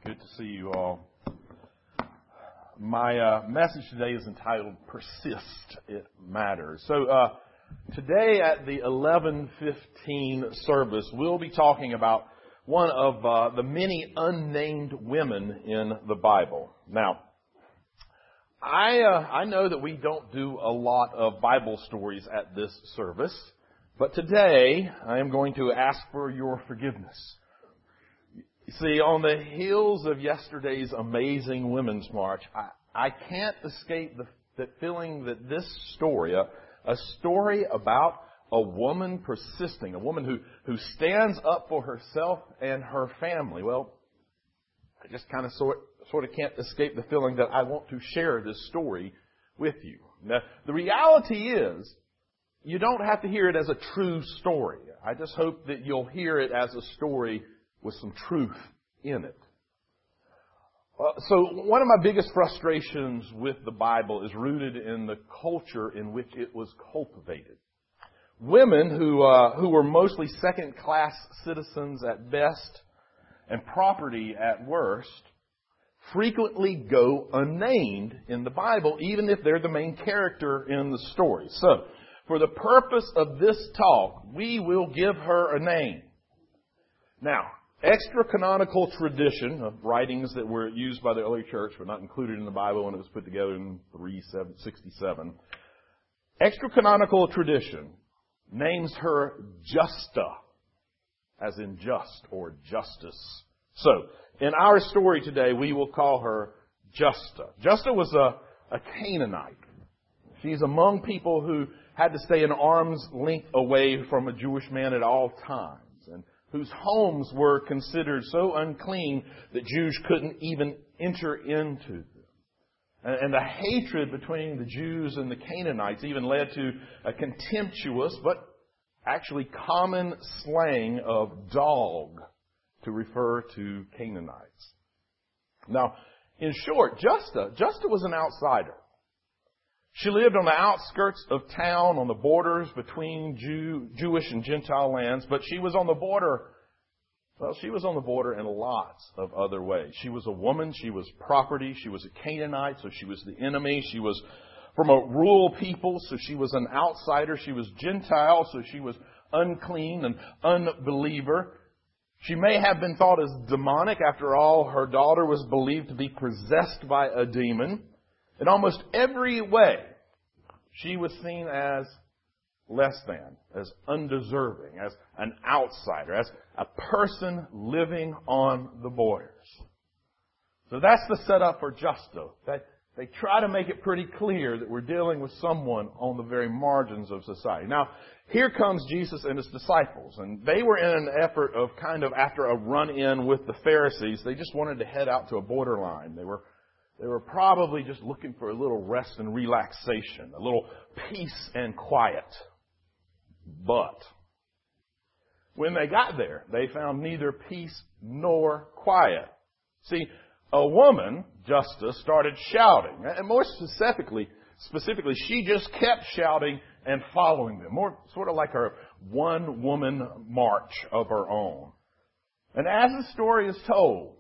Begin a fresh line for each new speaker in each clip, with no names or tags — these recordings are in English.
Good to see you all. My message today is entitled Persist, It Matters. So today at the 11:15 service, we'll be talking about one of the many unnamed women in the Bible. Now, I know that we don't do a lot of Bible stories at this service, but today I am going to ask for your forgiveness. You see, on the heels of yesterday's amazing Women's March, I can't escape the feeling that this story, a story about a woman persisting, a woman who stands up for herself and her family. Well, I just kind of sort of can't escape the feeling that I want to share this story with you. Now, the reality is, you don't have to hear it as a true story. I just hope that you'll hear it as a story with some truth in it. So one of my biggest frustrations with the Bible is rooted in the culture in which it was cultivated. Women who were mostly second-class citizens at best and property at worst frequently go unnamed in the Bible, even if they're the main character in the story. So, for the purpose of this talk, we will give her a name. Now, extra-canonical tradition of writings that were used by the early church but not included in the Bible when it was put together in 367. Extra-canonical tradition names her Justa, as in just or justice. So, in our story today, we will call her Justa. Justa was a Canaanite. She's among people who had to stay an arm's length away from a Jewish man at all times, and whose homes were considered so unclean that Jews couldn't even enter into them. And the hatred between the Jews and the Canaanites even led to a contemptuous but actually common slang of dog to refer to Canaanites. Now, in short, Justa was an outsider. She lived on the outskirts of town, on the borders between Jewish and Gentile lands, but she was on the border. Well, she was on the border in lots of other ways. She was a woman, she was property, she was a Canaanite, so she was the enemy. She was from a rural people, so she was an outsider. She was Gentile, so she was unclean and unbeliever. She may have been thought as demonic. After all, her daughter was believed to be possessed by a demon. In almost every way, she was seen as less than, as undeserving, as an outsider, as a person living on the borders. So that's the setup for Justa. They try to make it pretty clear that we're dealing with someone on the very margins of society. Now, here comes Jesus and His disciples, and they were in an effort of kind of after a run-in with the Pharisees, they just wanted to head out to a borderline. They were probably just looking for a little rest and relaxation, a little peace and quiet. But when they got there, they found neither peace nor quiet. See, a woman, Justa, started shouting. And more specifically, she just kept shouting and following them. More sort of like her one-woman march of her own. And as the story is told,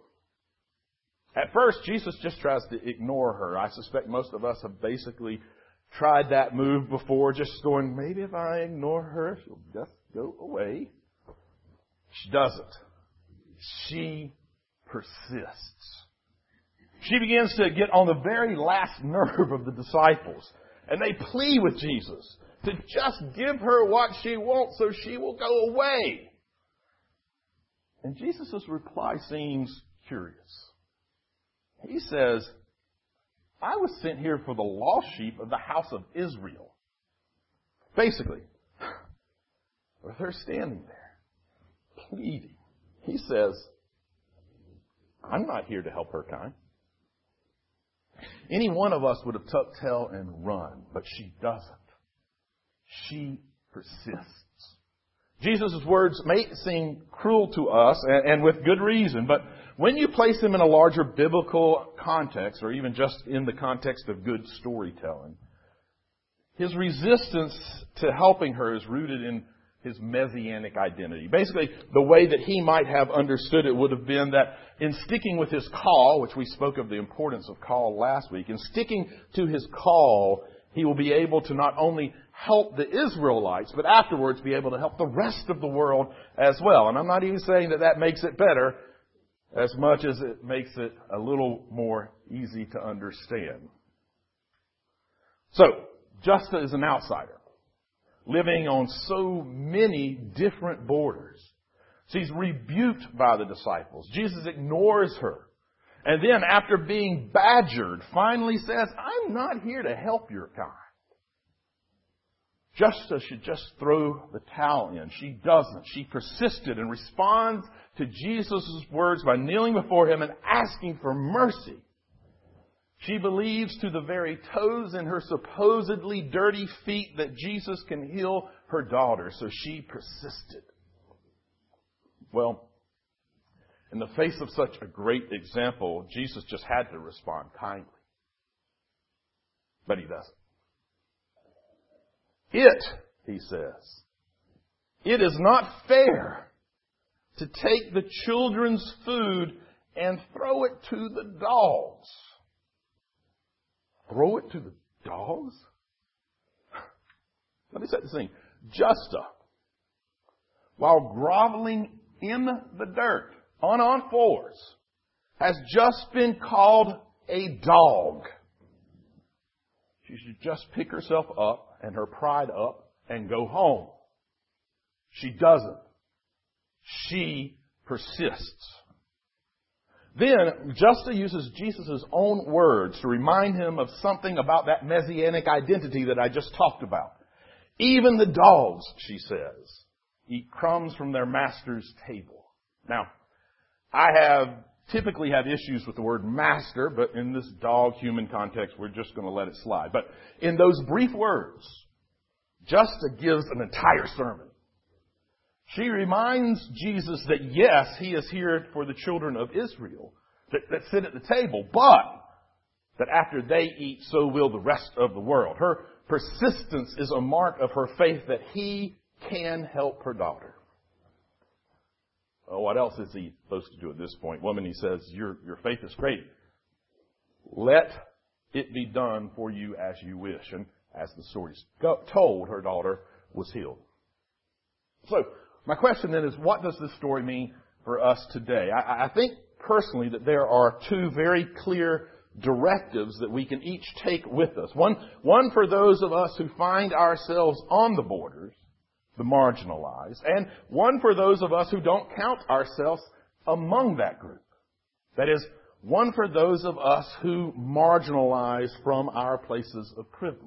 at first, Jesus just tries to ignore her. I suspect most of us have basically tried that move before, just going, maybe if I ignore her, she'll just go away. She doesn't. She persists. She begins to get on the very last nerve of the disciples, and they plead with Jesus to just give her what she wants so she will go away. And Jesus' reply seems curious. He says, I was sent here for the lost sheep of the house of Israel. Basically, with her standing there, pleading, he says, I'm not here to help her kind. Any one of us would have tucked tail and run, but she doesn't. She persists. Jesus' words may seem cruel to us, and with good reason, but when you place them in a larger biblical context, or even just in the context of good storytelling, His resistance to helping her is rooted in his messianic identity. Basically, the way that he might have understood it would have been that in sticking with his call, which we spoke of the importance of call last week, in sticking to his call, he will be able to not only help the Israelites, but afterwards be able to help the rest of the world as well. And I'm not even saying that that makes it better as much as it makes it a little more easy to understand. So, Justa is an outsider, living on so many different borders. She's rebuked by the disciples. Jesus ignores her. And then after being badgered, finally says, I'm not here to help your kind. Justa should just throw the towel in. She doesn't. She persisted and responds to Jesus' words by kneeling before him and asking for mercy. She believes to the very toes in her supposedly dirty feet that Jesus can heal her daughter, so she persisted. Well, in the face of such a great example, Jesus just had to respond kindly. But he doesn't. He says, it is not fair to take the children's food and throw it to the dogs. Throw it to the dogs? Let me set the scene. Justa, while groveling in the dirt, on all fours, has just been called a dog. She should just pick herself up and her pride up and go home. She doesn't. She persists. Then, Justa uses Jesus' own words to remind him of something about that messianic identity that I just talked about. Even the dogs, she says, eat crumbs from their master's table. Now, I typically have issues with the word master, but in this dog-human context, we're just going to let it slide. But in those brief words, Justa gives an entire sermon. She reminds Jesus that yes, he is here for the children of Israel that sit at the table, but that after they eat, so will the rest of the world. Her persistence is a mark of her faith that he can help her daughter. What else is he supposed to do at this point? Woman, he says, your faith is great. Let it be done for you as you wish. And as the story is told, her daughter was healed. So, my question then is, what does this story mean for us today? I think personally that there are two very clear directives that we can each take with us. One for those of us who find ourselves on the borders, the marginalized, and one for those of us who don't count ourselves among that group. That is, one for those of us who marginalize from our places of privilege.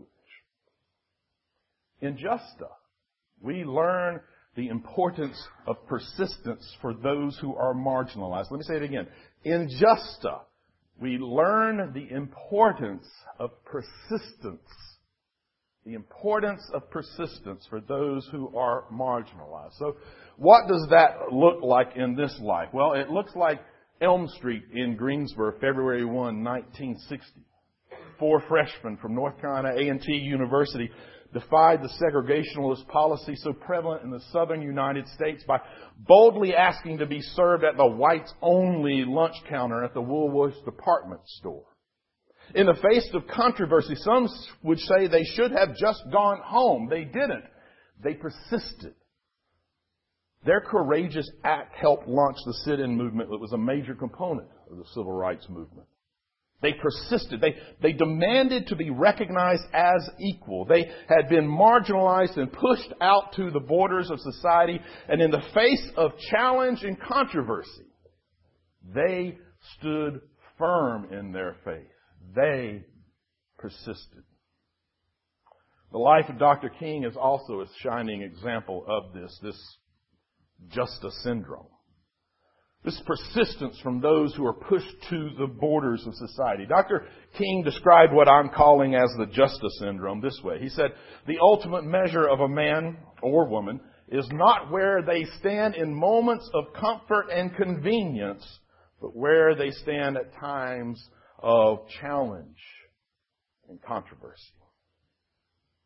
In Justa, we learn the importance of persistence for those who are marginalized. Let me say it again. In Justa, we learn the importance of persistence. The importance of persistence for those who are marginalized. So, what does that look like in this life? Well, it looks like Elm Street in Greensboro, February 1, 1960. 4 freshmen from North Carolina A&T University defied the segregationalist policy so prevalent in the southern United States by boldly asking to be served at the whites-only lunch counter at the Woolworth's department store. In the face of controversy, some would say they should have just gone home. They didn't. They persisted. Their courageous act helped launch the sit-in movement that was a major component of the civil rights movement. They persisted. They demanded to be recognized as equal. They had been marginalized and pushed out to the borders of society. And in the face of challenge and controversy, they stood firm in their faith. They persisted. The life of Dr. King is also a shining example of this Justa syndrome. This persistence from those who are pushed to the borders of society. Dr. King described what I'm calling as the Justa syndrome this way. He said, the ultimate measure of a man or woman is not where they stand in moments of comfort and convenience, but where they stand at times of challenge and controversy.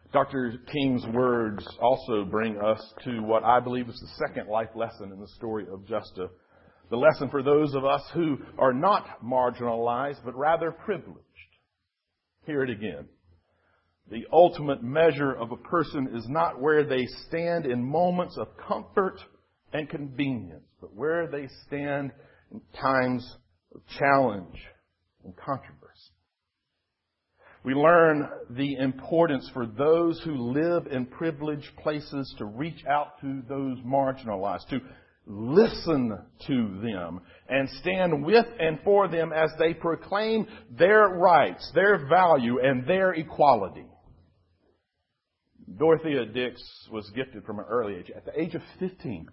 Dr. King's words also bring us to what I believe is the second life lesson in the story of Justa. The lesson for those of us who are not marginalized, but rather privileged. Hear it again. The ultimate measure of a person is not where they stand in moments of comfort and convenience, but where they stand in times of challenge and controversy. We learn the importance for those who live in privileged places to reach out to those marginalized, to listen to them and stand with and for them as they proclaim their rights, their value, and their equality. Dorothea Dix was gifted from an early age. At the age of 15,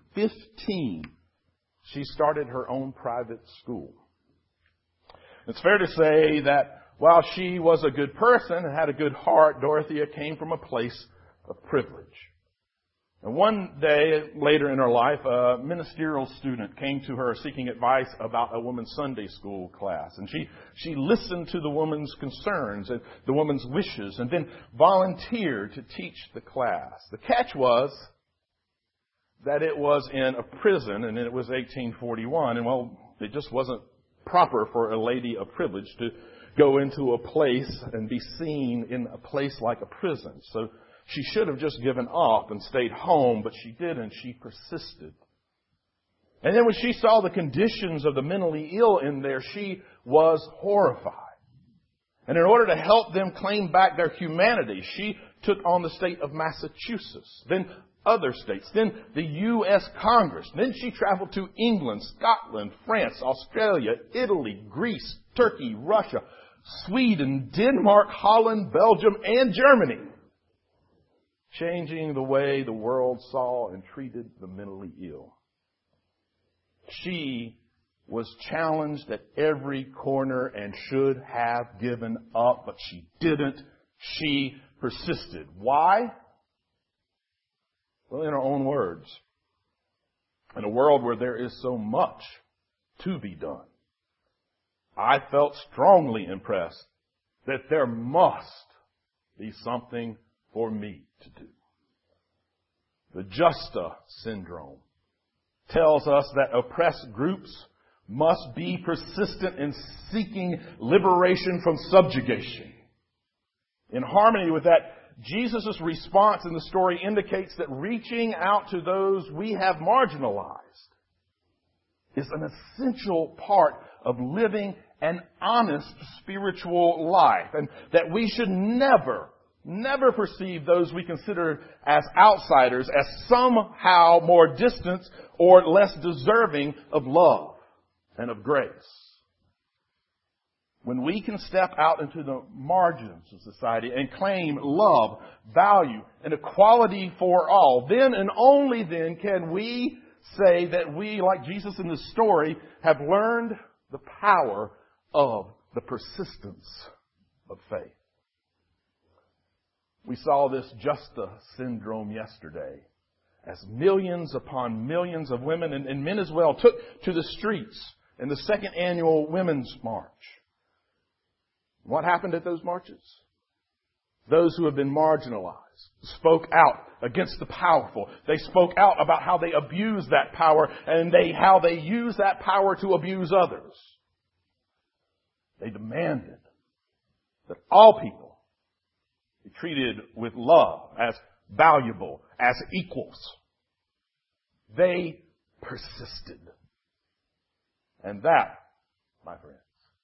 she started her own private school. It's fair to say that while she was a good person and had a good heart, Dorothea came from a place of privilege. And one day, later in her life, a ministerial student came to her seeking advice about a woman's Sunday school class. And she listened to the woman's concerns and the woman's wishes and then volunteered to teach the class. The catch was that it was in a prison, and it was 1841. And, well, it just wasn't proper for a lady of privilege to go into a place and be seen in a place like a prison. So she should have just given up and stayed home, but she didn't. She persisted. And then when she saw the conditions of the mentally ill in there, she was horrified. And in order to help them claim back their humanity, she took on the state of Massachusetts, then other states, then the U.S. Congress. Then she traveled to England, Scotland, France, Australia, Italy, Greece, Turkey, Russia, Sweden, Denmark, Holland, Belgium, and Germany, changing the way the world saw and treated the mentally ill. She was challenged at every corner and should have given up, but she didn't. She persisted. Why? Well, in her own words, in a world where there is so much to be done, I felt strongly impressed that there must be something for me to do. The Justa syndrome tells us that oppressed groups must be persistent in seeking liberation from subjugation. In harmony with that, Jesus' response in the story indicates that reaching out to those we have marginalized is an essential part of living an honest spiritual life, and that we should never perceive those we consider as outsiders as somehow more distant or less deserving of love and of grace. When we can step out into the margins of society and claim love, value, and equality for all, then and only then can we say that we, like Jesus in this story, have learned the power of the persistence of faith. We saw this Justa syndrome yesterday as millions upon millions of women and men as well took to the streets in the second annual Women's March. What happened at those marches? Those who have been marginalized spoke out against the powerful. They spoke out about how they abuse that power and how they use that power to abuse others. They demanded that all people be treated with love, as valuable, as equals. They persisted. And that, my friends,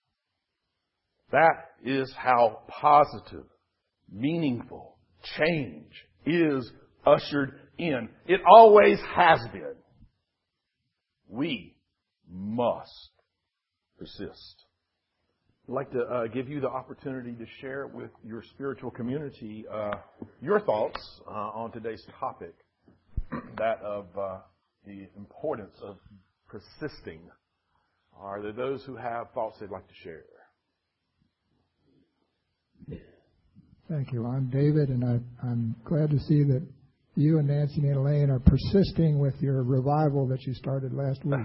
that is how positive, meaningful change is ushered in. It always has been. We must persist. I'd like to give you the opportunity to share with your spiritual community your thoughts on today's topic, that of the importance of persisting. Are there those who have thoughts they'd like to share?
Thank you. I'm David, and I'm glad to see that you and Nancy and Elaine are persisting with your revival that you started last week.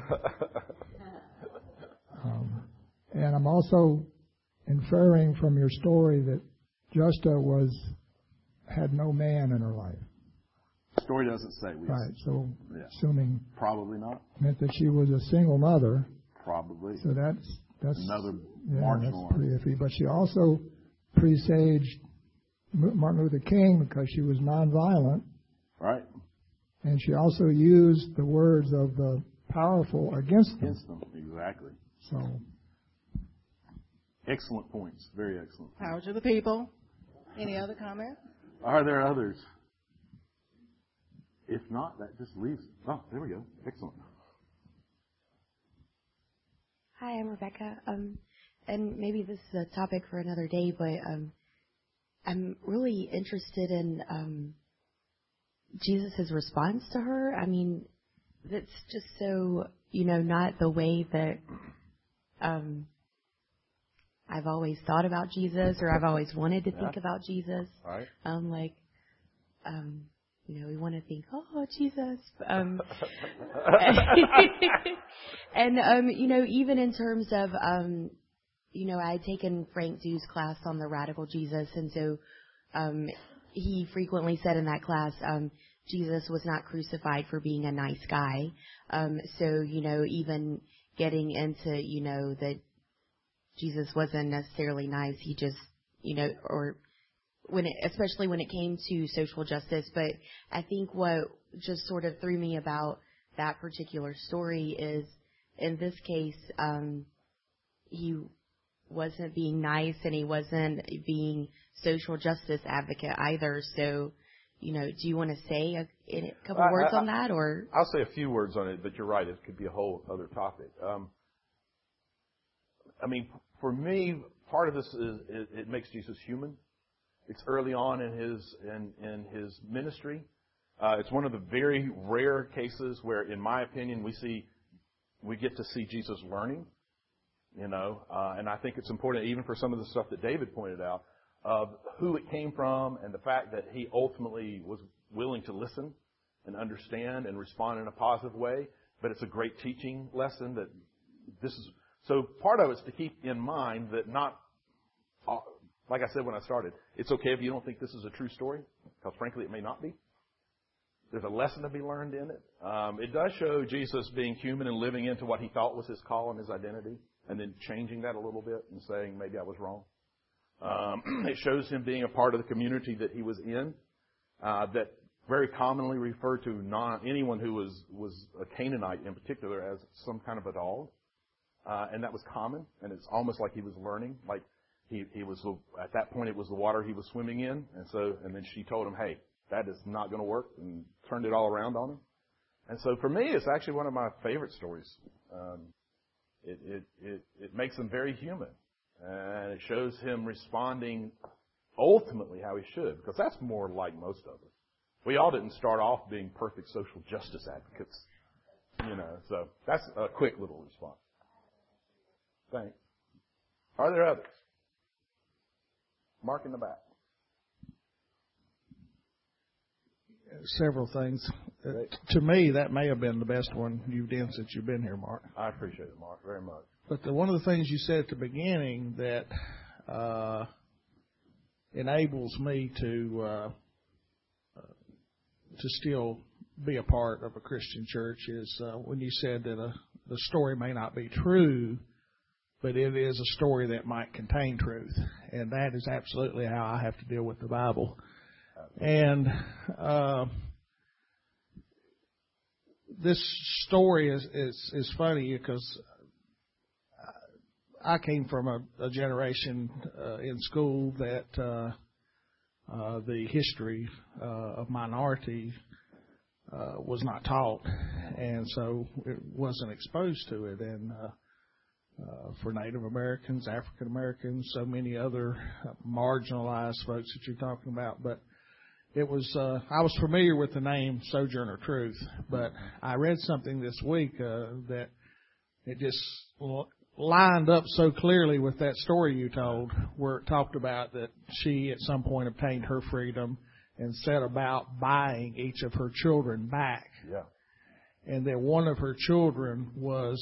And I'm also inferring from your story that Justa was had no man in her life.
The story doesn't say.
Right, so assuming
probably not.
Meant that she was a single mother.
Probably.
So that's
another marginal
that's pretty iffy. But she also presaged Martin Luther King because she was nonviolent.
Right.
And she also used the words of the powerful against them.
Exactly.
So.
Excellent points. Very excellent points.
Power to the people. Any other comments?
Are there others? If not, that just leaves. Oh, there we go. Excellent.
Hi, I'm Rebecca. And maybe this is a topic for another day, but I'm really interested in Jesus' response to her. I mean, that's just so, not the way that I've always thought about Jesus, or I've always wanted to think about Jesus.
Right.
We want to think, oh, Jesus. And, even in terms of, I had taken Frank Du's class on the Radical Jesus, and so he frequently said in that class, Jesus was not crucified for being a nice guy. So, even getting into, that Jesus wasn't necessarily nice, he just, especially when it came to social justice. But I think what just sort of threw me about that particular story is, in this case, he wasn't being nice and he wasn't being social justice advocate either. So, do you want to say a couple words on that, or?
I'll say a few words on it, but you're right. It could be a whole other topic. For me, part of this is it makes Jesus human. It's early on in his ministry. It's one of the very rare cases where, in my opinion, we get to see Jesus learning. And I think it's important, even for some of the stuff that David pointed out, of who it came from and the fact that he ultimately was willing to listen and understand and respond in a positive way. But it's a great teaching lesson that this is. So part of it is to keep in mind that not, like I said when I started, it's okay if you don't think this is a true story, because frankly it may not be. There's a lesson to be learned in it. It does show Jesus being human and living into what he thought was his call and his identity, and then changing that a little bit and saying, maybe I was wrong. It shows him being a part of the community that he was in, that very commonly referred to anyone who was a Canaanite in particular as some kind of a dog. And that was common, and it's almost like he was learning. Like he was, at that point it was the water he was swimming in, and then she told him, hey, that is not going to work, and turned it all around on him. And so for me, it's actually one of my favorite stories. It makes him very human, and it shows him responding ultimately how he should, because that's more like most of us. We all didn't start off being perfect social justice advocates, so that's a quick little response. Thanks. Are there others? Mark in the back.
Several things.
Great.
To me, that may have been the best one you've done since you've been here, Mark.
I appreciate it, Mark, very much.
But one of the things you said at the beginning that enables me to still be a part of a Christian church is when you said that the story may not be true, but it is a story that might contain truth. And that is absolutely how I have to deal with the Bible. And this story is funny because I came from a generation in school that the history of minority was not taught, and so it wasn't exposed to it. And for Native Americans, African Americans, so many other marginalized folks that you're talking about. But it was I was familiar with the name Sojourner Truth, but I read something this week that it just lined up so clearly with that story you told, where it talked about that she at some point obtained her freedom and set about buying each of her children back.
Yeah.
And that one of her children was,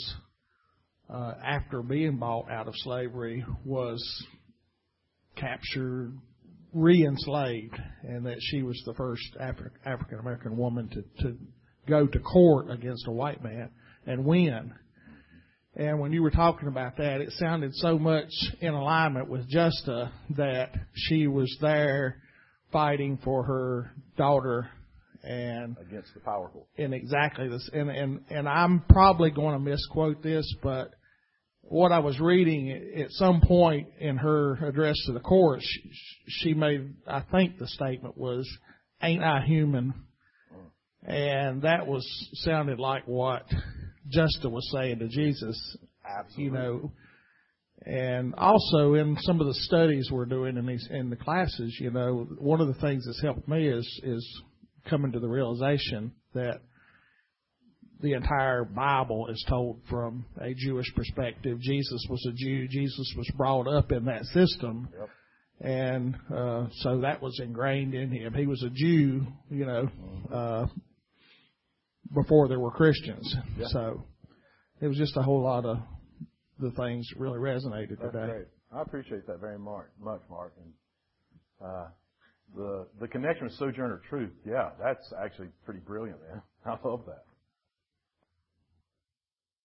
after being bought out of slavery, was captured, re-enslaved, and that she was the first African American woman to go to court against a white man and win. And when you were talking about that, it sounded so much in alignment with Justa that she was there fighting for her daughter and
against the powerful.
In exactly this, and I'm probably going to misquote this, but what I was reading at some point in her address to the court, she made, I think the statement was, "Ain't I human?" And that sounded like what Justa was saying to Jesus.
Absolutely.
You know, and also in some of the studies we're doing in the classes, you know, one of the things that's helped me is coming to the realization that the entire Bible is told from a Jewish perspective. Jesus was a Jew. Jesus was brought up in that system.
Yep.
And so that was ingrained in him. He was a Jew, you know, before there were Christians. Yep. So it was just a whole lot of the things that really resonated today.
That's great. I appreciate that very much, Mark. And the connection with Sojourner Truth, yeah, that's actually pretty brilliant, man. I love that.